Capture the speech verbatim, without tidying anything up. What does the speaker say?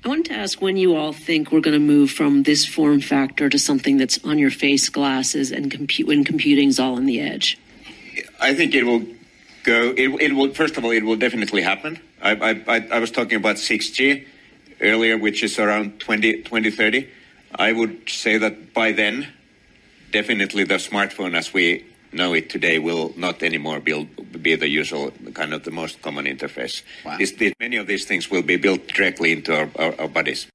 I wanted to ask when you all think we're going to move from this form factor to something that's on your face glasses and compute when computing's all on the edge. I think it will go. It, it will. First of all, it will definitely happen. I, I, I, I was talking about six G earlier, which is around twenty thirty. I would say that by then, definitely the smartphone as we know it today will not anymore be, be the usual kind of the most common interface. Wow. This, this, many of these things will be built directly into our, our, our bodies.